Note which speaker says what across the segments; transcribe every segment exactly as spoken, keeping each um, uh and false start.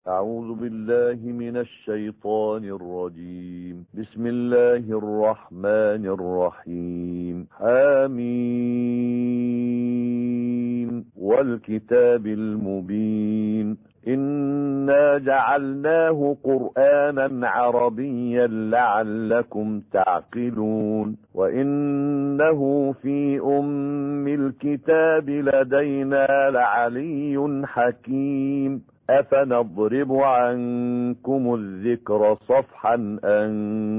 Speaker 1: أعوذ بالله من الشيطان الرجيم. بسم الله الرحمن الرحيم. حميم والكتاب المبين. إنا جعلناه قرآنا عربيا لعلكم تعقلون. وإنه في أم الكتاب لدينا لعلي حكيم. أفنضرب عنكم الذكر صفحا أن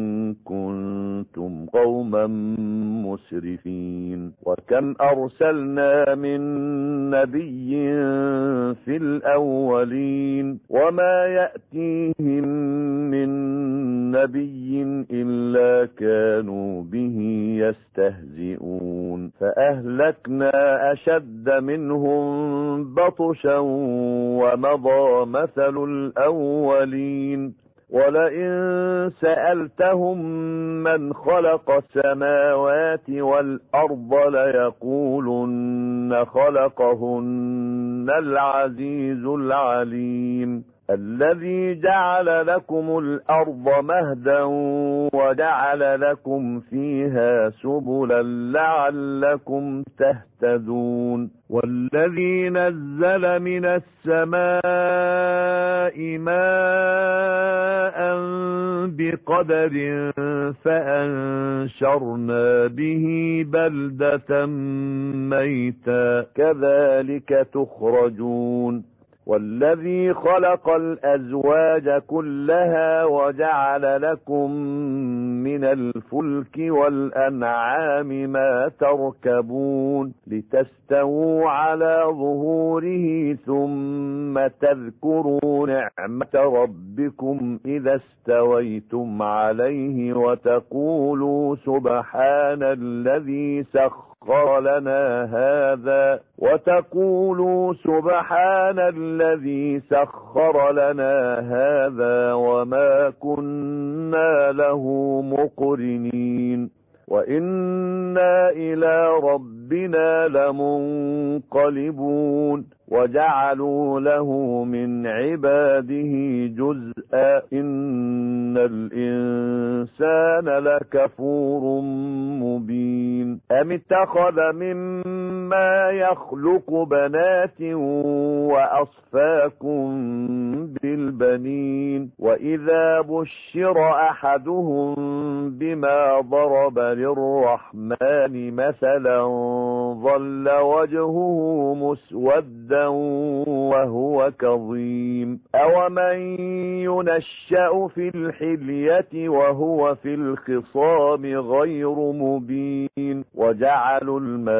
Speaker 1: كنتم قوما مسرفين. وكم أرسلنا من نبي في الأولين وما يأتيهم من نبي إلا كانوا به يستهزئون. فأهلكنا أشد منهم بطشا ومضى مثل الأولين. ولئن سألتهم من خلق السماوات والأرض ليقولن خلقهن العزيز العليم. الذي جعل لكم الأرض مهدا وجعل لكم فيها سبلا لعلكم تهتدون. والذي نزل من السماء ماء بقدر فأنشرنا به بلدة ميتا كذلك تخرجون. والذي خلق الأزواج كلها وجعل لكم من الفلك والأنعام ما تركبون لتستووا على ظهوره ثم تذكروا نعمة ربكم إذا استويتم عليه وتقولوا سبحان الذي سخر سخر لنا هذا وتقولوا سبحان الذي سخر لنا هذا وما كنا له مقرنين وإنا إلى ربنا لمنقلبون. وجعلوا له من عباده جزءا إن الإنسان لكفور مبين. أم اتخذ مما يخلق بنات وأصفاكم بالبنين وإذا بشر أحدهم بما ضرب للرحمن مثلا ظل وجهه مسودا وهو كظيم. أومن ينشأ في الحلية وهو في الخصام غير مبين. وجعلوا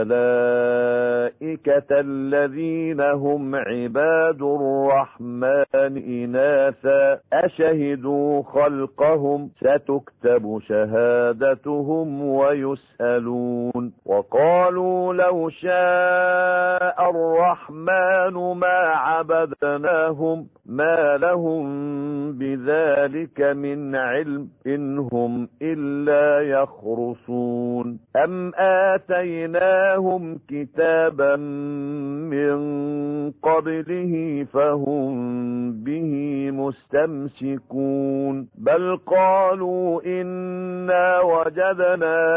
Speaker 1: الملائكة الذين هم عباد الرحمن إناثا أشهدوا خلقهم ستكتب شهادتهم ويسألون. وقالوا لو شاء الرحمن ما عبدناهم ما لهم بذلك من علم إن هم إلا يخرصون. أم آتيناهم كتابا من قبله فهم به مستمسكون بل قالوا إنا وجدنا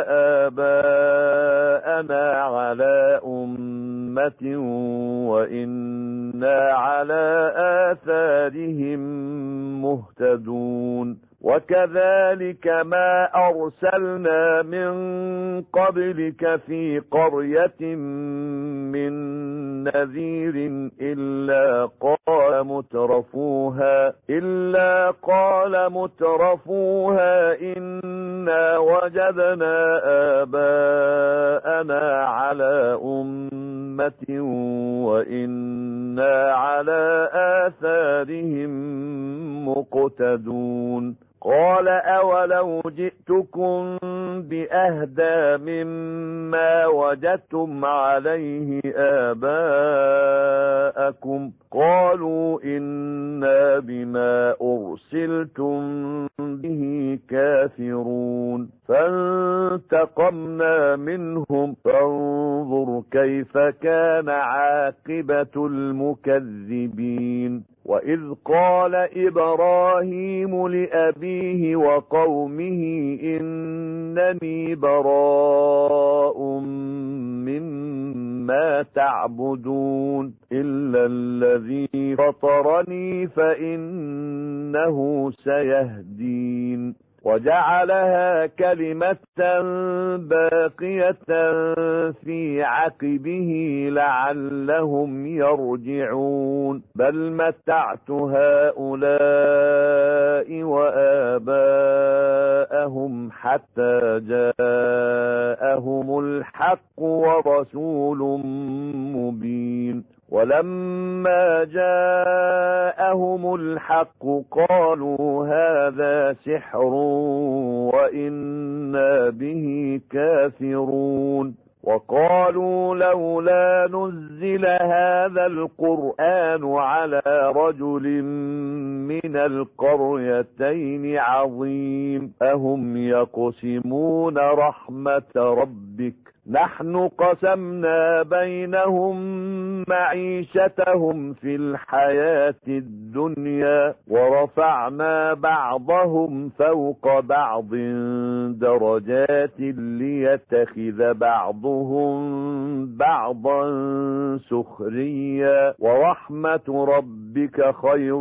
Speaker 1: آباءنا على أمة وإنا على آثارهم مهتدون. وكذلك ما أرسلنا من قبلك في قرية من نذير إلا قال مترفوها إلا قال مترفوها إنا وجدنا آباءنا على أمة وإنا على آثارهم مقتدون. قال أولو جئتكم بأهدى مما وجدتم عليه آباءكم قالوا إنا بما أرسلتم به كافرون. فانتقمنا منهم فانظر كيف كان عاقبة المكذبين. وإذ قال إبراهيم لأبيه وقومه إنني براء مما تعبدون إلا الذي فطرني فإنه سيهدين وجعلها كلمة باقية في عقبه لعلهم يرجعون بل متعت هؤلاء وآباءهم حتى جاءهم الحق ورسول مبين ولما جاءهم الحق قالوا هذا سحر وإنا به كافرون وقالوا لولا نزل هذا القرآن على رجل من القريتين عظيم أهم يقسمون رحمة ربك نحن قسمنا بينهم معيشتهم في الحياة الدنيا ورفعنا بعضهم فوق بعض درجات ليتخذ بعضهم بعضا سخريا ورحمة ربك خير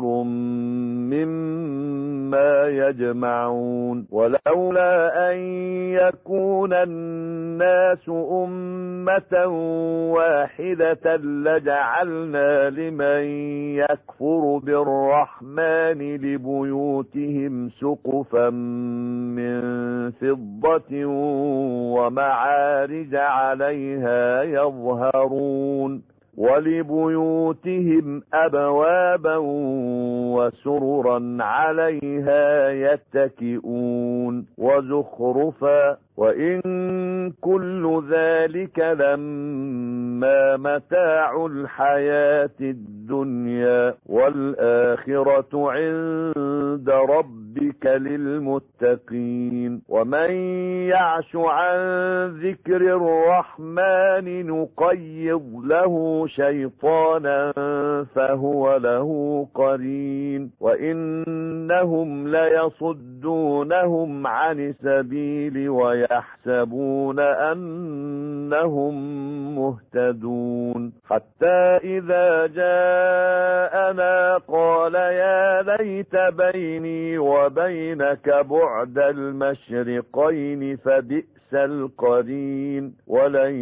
Speaker 1: مما يجمعون ولولا أن يكون الناس أمة واحدة لجعلنا لمن يكفر بالرحمن لبيوتهم سقفا من فضة ومعارج عليها يظهرون ولبيوتهم أبوابا وسررا عليها يتكئون وزخرفا وإن كل ذلك لما متاع الحياة الدنيا والآخرة عند ربك للمتقين ومن يعش عن ذكر الرحمن نقيض له شيطانا فهو له قرين وإنهم ليصدونهم عن السبيل ويحسبون أنهم مهتدون حتى إذا جاءنا قال يا ليت بيني وبينك بعد المشرقين فبئس القرين ولن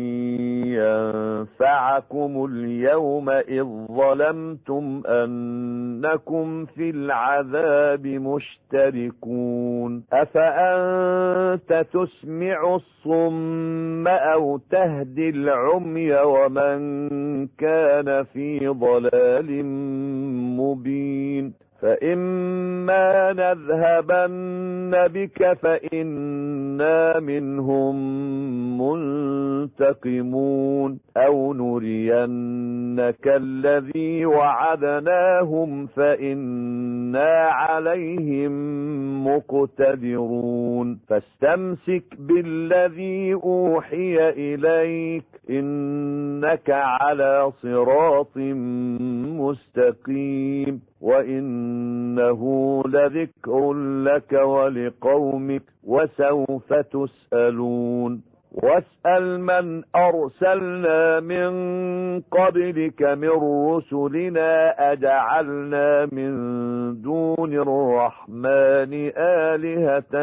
Speaker 1: ينفعكم اليوم إذ ظلمتم أنكم في العذاب مشتركون أفأنت تسمع الصم أو تهدي العمي ومن كان في ضلال مبين فإما نذهبن بك فإنا منهم منتقمون أو نرينك الذي وعدناهم فإنا عليهم مقتدرون فاستمسك بالذي أوحي إليك إنك على صراط مستقيم وإنه لذكر لك ولقومك وسوف تسألون واسأل من أرسلنا من قبلك من رسلنا أجعلنا من دون الرحمن آلهة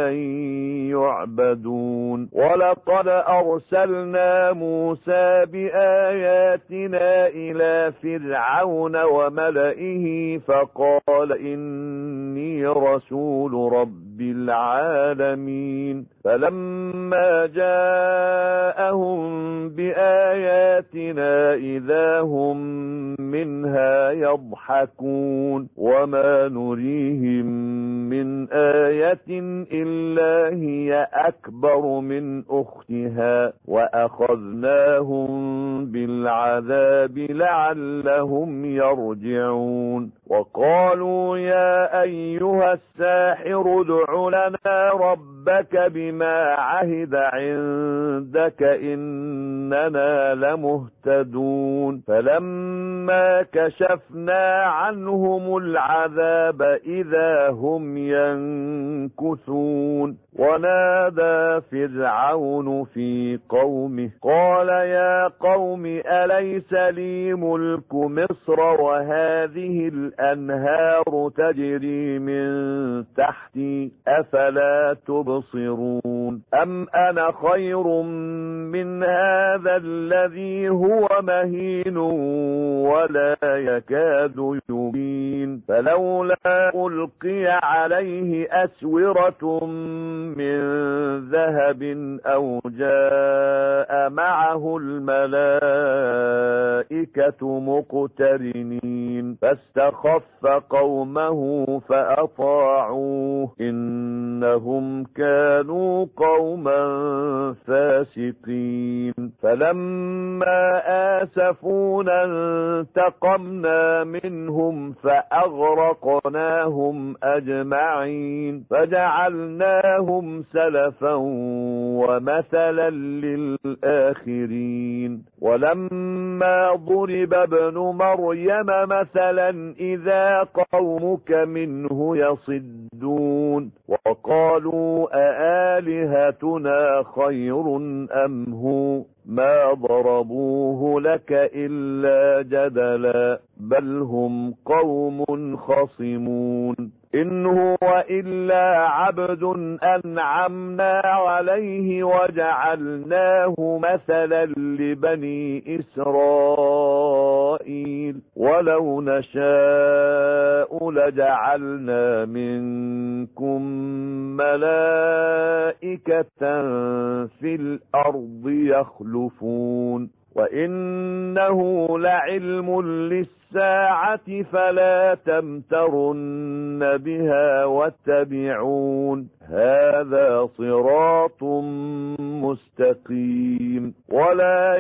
Speaker 1: يعبدون ولقد أرسلنا موسى بآياتنا إلى فرعون وملئه فقال إني رسول رب العالمين فلما جاءهم بآياتنا إذا هم منها يضحكون وما نريهم من آية إلا هي أكبر من أختها وأخذناهم بالعذاب لعلهم يرجعون وقالوا يا أيها الساحر ادع لنا ربك بما عهد عندك إننا لمهتدون فلما إذا كشفنا عنهم العذاب إذا هم ينكثون ونادى فرعون في قومه قال يا قوم أليس لي ملك مصر وهذه الأنهار تجري من تحتي أفلا تبصرون أم أنا خير من هذا الذي هو مهين ولا يكاد يبين فلولا ألقي عليه أسورة من ذهب أو جاء معه الملائكة مقترنين فاستخف قومه فأطاعوه إنهم كانوا قوما فاسقين فلما آسفونا انتقمنا منهم فأغرقناهم أجمعين فجعلناهم سلفا ومثلا للآخرين ولما ضرب ابن مريم مثلا إذا قومك منه يصدون وقالوا أآلهتنا خير أم هو ما ضربوه لك إلا جدلا بل هم قوم خصمون إن هو إلا عبد أنعمنا عليه وجعلناه مثلا لبني إسرائيل ولو نشاء لجعلنا منكم ملائكة في الأرض يخلفون وإنه لعلم للساعة فلا تمترن بها واتبعون هذا صراط مستقيم ولا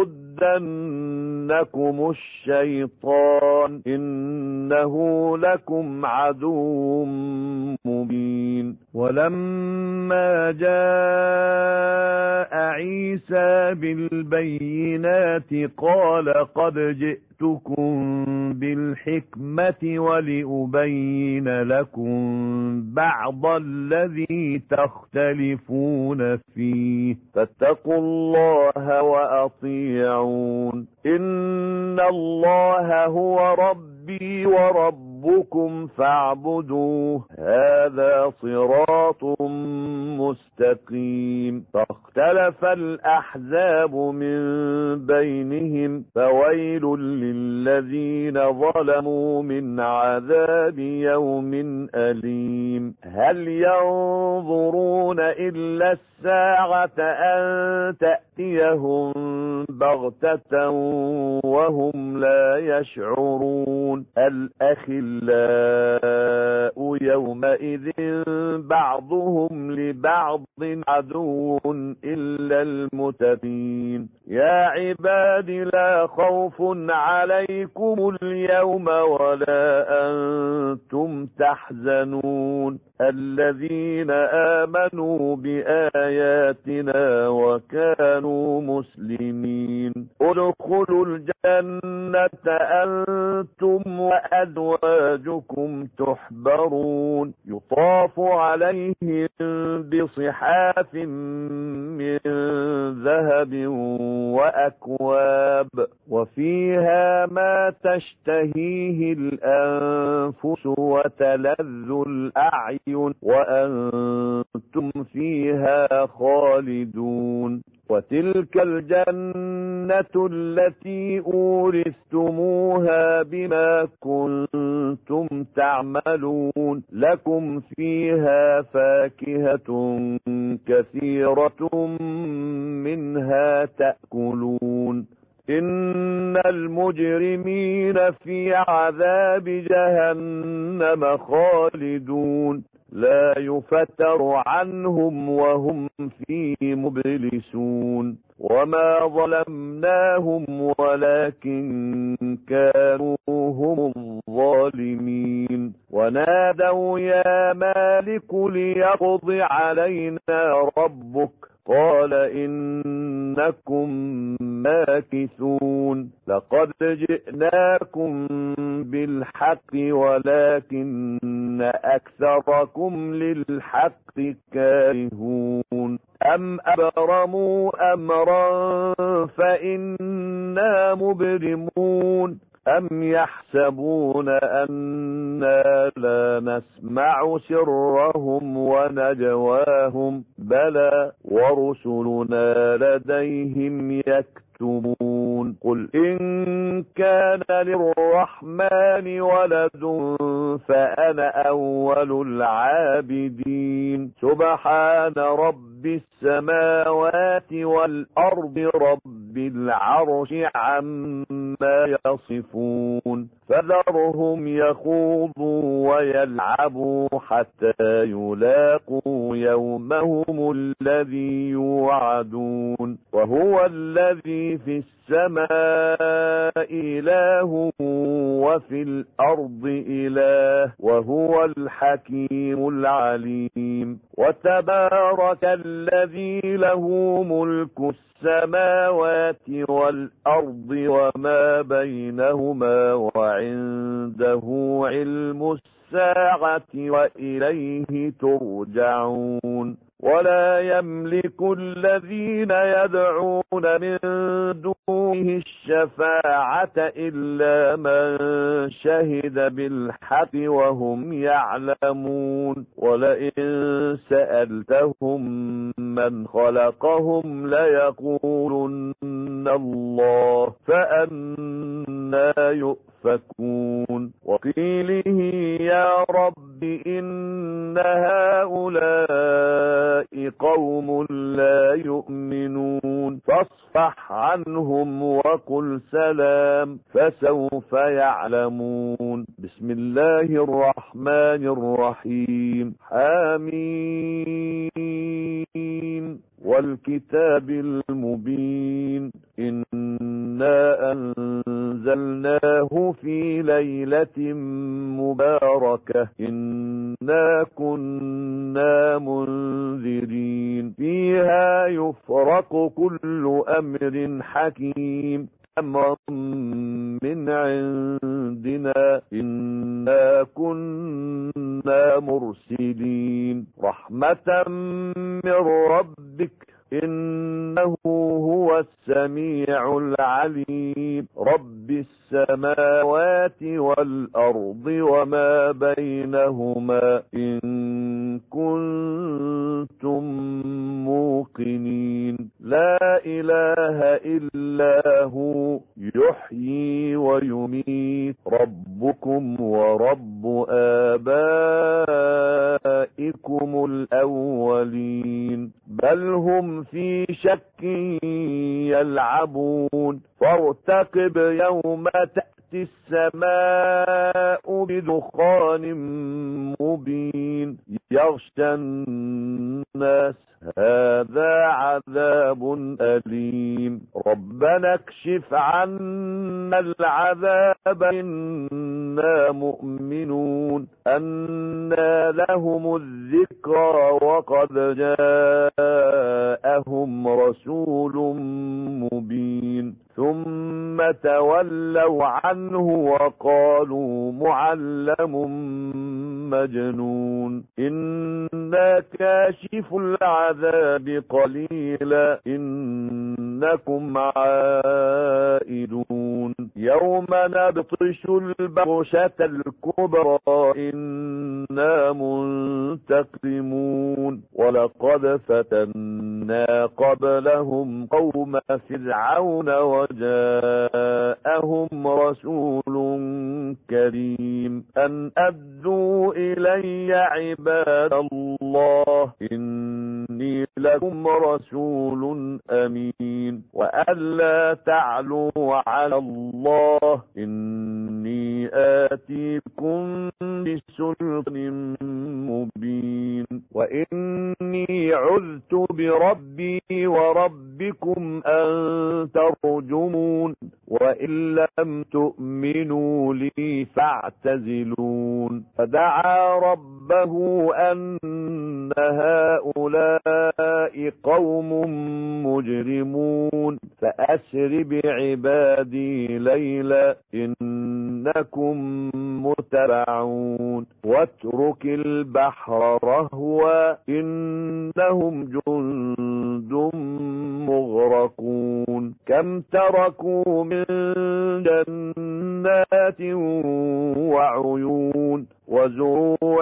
Speaker 1: يصدنكم الشيطان إنه لكم عدو مبين ولما جاء عيسى بالبينات قال قد جئتكم بالحكمة ولأبين لكم بعض الذي تختلفون فيه فاتقوا الله وأطيعون إن الله هو ربي وربكم فاعبدوه هذا صراط مستقيم فاختلف الأحزاب من بينهم فويل للذين ظلموا من عذاب يوم أليم هل ينظرون إلا الساعة أن تأتيهم بغتة وهم لا يشعرون الأخلاء يومئذ بعضهم لبعض عدو إلا المتقين يا عباد لا خوف عليكم اليوم ولا أنتم تحزنون الذين آمنوا بآياتنا وكانوا مسلمين ادخلوا الجنة أنتم وأزواجكم تحبرون يطاف عليهم بصحاف من ذهب وأكواب وفيها ما تشتهيه الأنفس وتلذ الأعين وأنتم فيها خالدون وتلك الجنة التي أورثتموها بما كنتم تعملون لكم فيها فاكهة كثيرة منها تأكلون إن المجرمين في عذاب جهنم خالدون لا يفتر عنهم وهم فيه مبلسون وما ظلمناهم ولكن كانوا هم الظالمين ونادوا يا مالك ليقض علينا ربك قال إنكم ماكثون لقد جئناكم بالحق ولكن أكثركم للحق كارهون أم أبرموا أمرا فإنا مبرمون أم يحسبون أنا لا نسمع سرهم ونجواهم بلى ورسلنا لديهم يكتبون قل إن كان للرحمن ولد فأنا أول العابدين سبحان رب السماوات والأرض رب العرش عما يصفون فذرهم يخوضوا ويلعبوا حتى يلاقوا يومهم الذي يوعدون وهو الذي في السماء إله وفي الأرض إله وهو الحكيم العليم وتبارك الذي له ملك السماوات والأرض وما بينهما وعنده علم الساعة وإليه ترجعون ولا يملك الذين يدعون من دونه الشفاعة إلا من شهد بالحق وهم يعلمون ولئن سألتهم من خلقهم ليقولن الله فأنى يؤفكون وقيله يا رب إن هؤلاء قوم لا يؤمنون فاصفح عنهم وقل سلام فسوف يعلمون بسم الله الرحمن الرحيم حميم والكتاب المبين إنا أنزلناه في ليلة مباركة إنا كنا منذرين فيها يفرق كل أمر حكيم أمرا من عندنا إنا كنا مرسلين رحمة من ربك إنه هو السميع العليم رب السماوات والأرض وما بينهما إن كنتم موقنين لا إله إلا هو يحيي ويميت ربكم ورب آبائكم الأولين بل هم في شك يلعبون فارتقب يوم تأتي السماء بدخان مبين يغشى الناس هذا عذاب أليم ربنا اكشف عنا العذاب إنا مؤمنون أنى لهم الذكرى وقد جاءهم رسول مبين ثم تولوا عنه وقالوا معلم مجنون إنا كاشف العذاب قليلا إنكم عائدون يوم نبطش البطشة الكبرى إنا منتقمون ولقد فتنا قبلهم قوم فرعون وجاءهم رسول كريم أن أدوا إلي عباد الله إني لكم رسول أمين وألا تعلوا على الله إني آتيكم بسلطان مبين وإني عذت بربي وربكم أن ترجمون وإن لم تؤمنوا لي فاعتزلون فدعا ربه أن هؤلاء به قوم مجرمون فأسر بعبادي ليلا إنكم متبعون واترك البحر رهوا إنهم جند مغرقون كم تركوا من جنات وعيون وزروع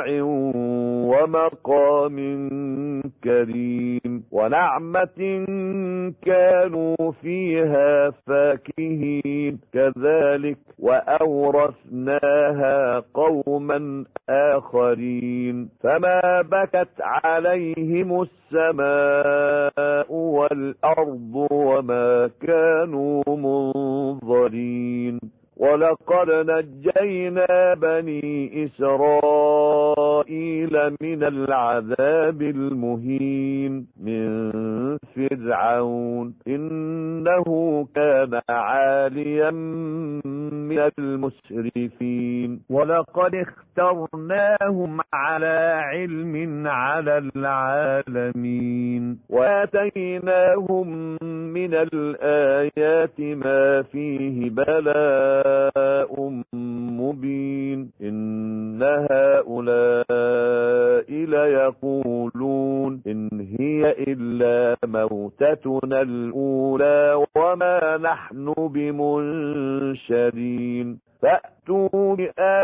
Speaker 1: ومقام كريم ونعمة كانوا فيها فاكهين كذلك وأورثناها قوما آخرين فما بكت عليهم السماء والأرض وما كانوا منظرين ولقد نجينا بني إسرائيل من العذاب المهين من فرعون إنه كان عاليا من المسرفين ولقد اخترناهم على علم على العالمين وآتيناهم من الآيات ما فيه بلاء مبين إن هؤلاء ليقولون إن هي إلا موتتنا الأولى وما نحن بمنشرين فأتوا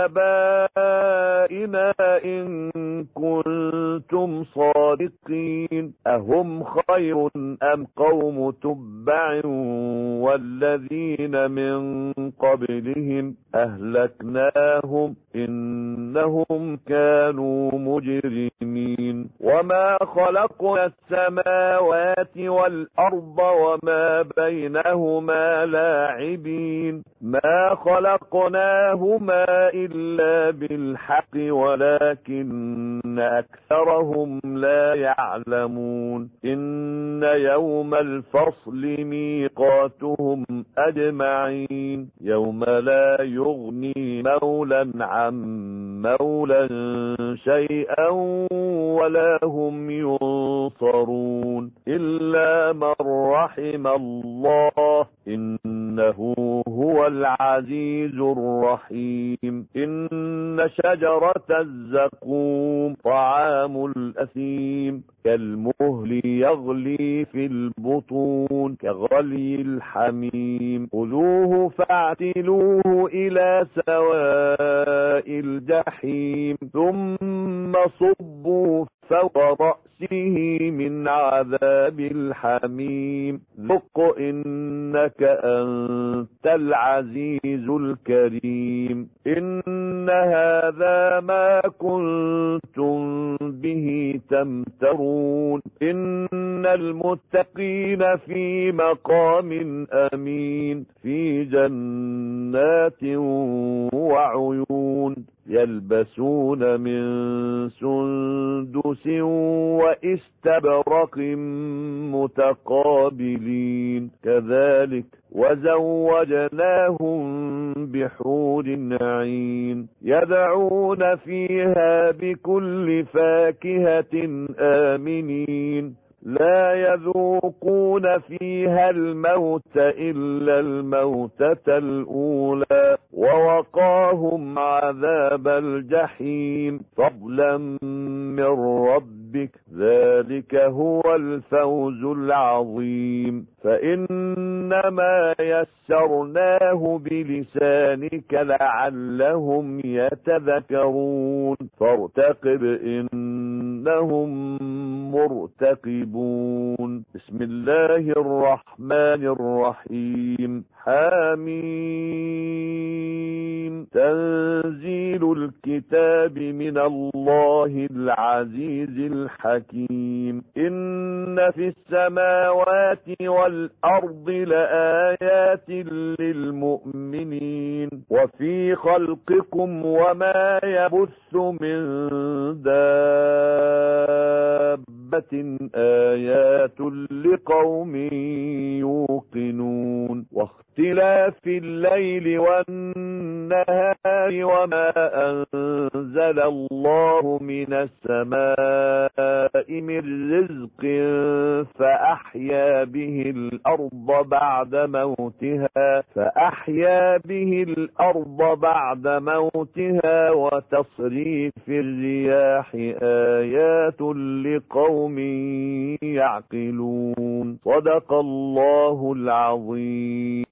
Speaker 1: بآبائنا إن كنتم صادقين أهم خير أم قوم تبع والذين من قبلهم أهلكناهم إنهم كانوا مجرمين وما خلقنا السماوات والأرض وما بينهما لاعبين ما خلقناهما إلا بالحق ولكن أكثرهم لا يعلمون إن يوم الفصل ميقاتهم أجمعين يوم لا يغني مولا عن مولا شيئا ولا هم ينصرون إلا من رحم الله إنه هو العزيز الرحيم إن شجرة الزقوم طعام الأثيم كالمهل يغلي في البطون كغلي الحميم خذوه فاعتلوه إلى سواء الجحيم ثم صبوا فوق رأسه من عذاب الحميم ذق إنك أنت العزيز الكريم إن هذا ما كنتم به تمترون إن المتقين في مقام أمين في جنات وعيون يلبسون من سندس وإستبرق متقابلين كذلك وزوجناهم بحور عين يدعون فيها بكل فاكهة آمنين لا يذوقون فيها الموت إلا الموتة الأولى ووقاهم عذاب الجحيم فضلا من ربك ذلك هو الفوز العظيم فإنما يسرناه بلسانك لعلهم يتذكرون فارتقب إنهم مرتقبون بسم الله الرحمن الرحيم حميم تنزيل الكتاب من الله العزيز الحكيم إن في السماوات والأرض لآيات للمؤمنين وفي خلقكم وما يبث من دابة آيات لقوم يوقنون واختلاف الليل والنهار وما أنزل الله من السماء السماء من رزق فأحيا به الأرض بعد موتها فأحيا به الأرض بعد موتها وتصريف الرياح آيات لقوم يعقلون. صدق الله العظيم.